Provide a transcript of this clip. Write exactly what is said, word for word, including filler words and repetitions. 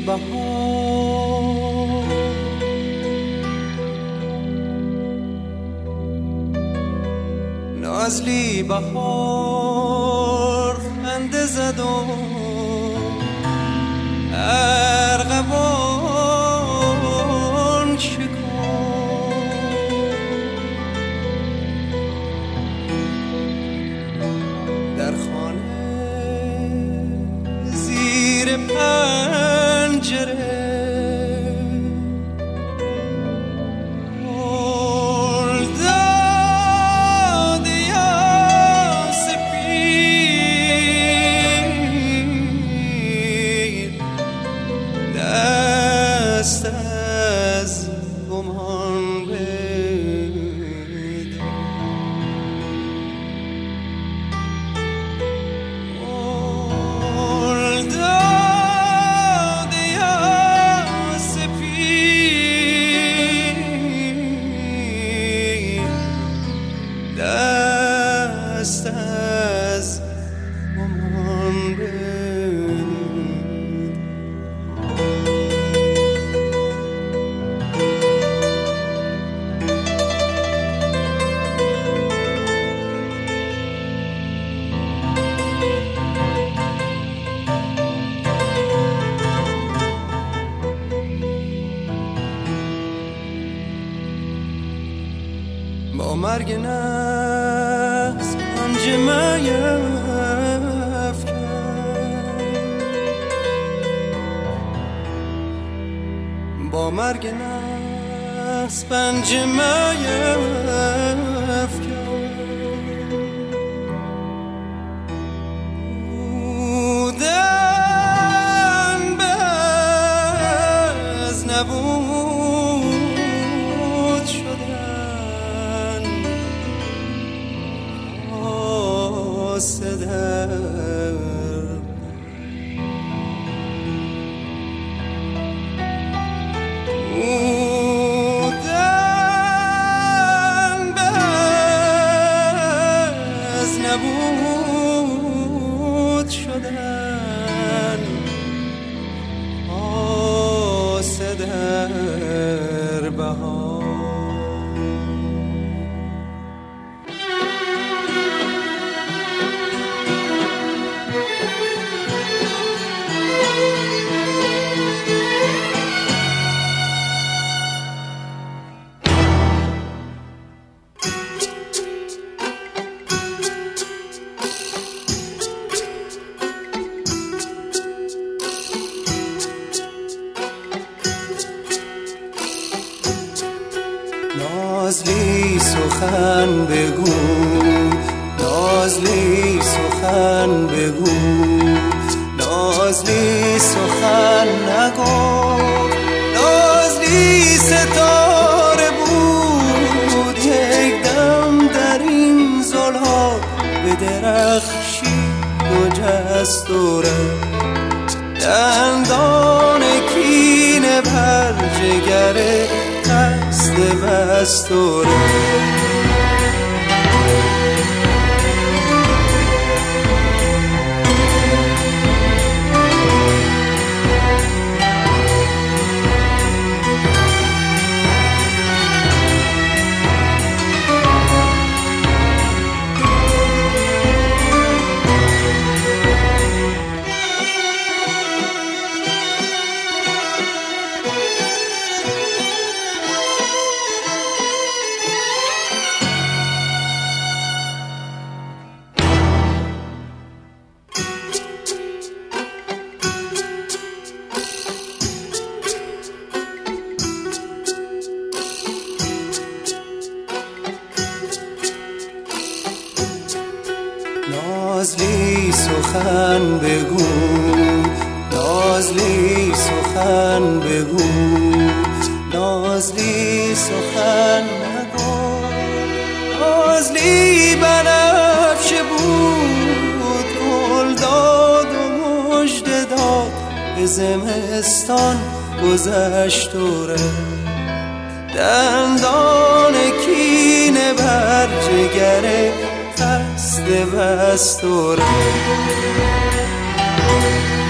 بهار نازلی بهار خنده زد و ارغوان شکفت در خانه زیر پنجره با مرگ نفس پنجه میفکن با مرگ نفس پنجه میفکن بودن به از نبود شدن آسدر بودن به از نبود شدن آسدر بهار نازلی سخن بگو نازلی سخن بگو نازلی سخن نگو نازلی ستاره بود یک دم در این زلها به درخشی و جستوره دندان کینه بر جگره قصد بستوره نازلی سخن بگو نازلی سخن بگو نازلی سخن نگو نازلی بنفشه بود گل داد و مژده داد به زمستان گذشتوره دندان کینه بر جگره قصد بستوره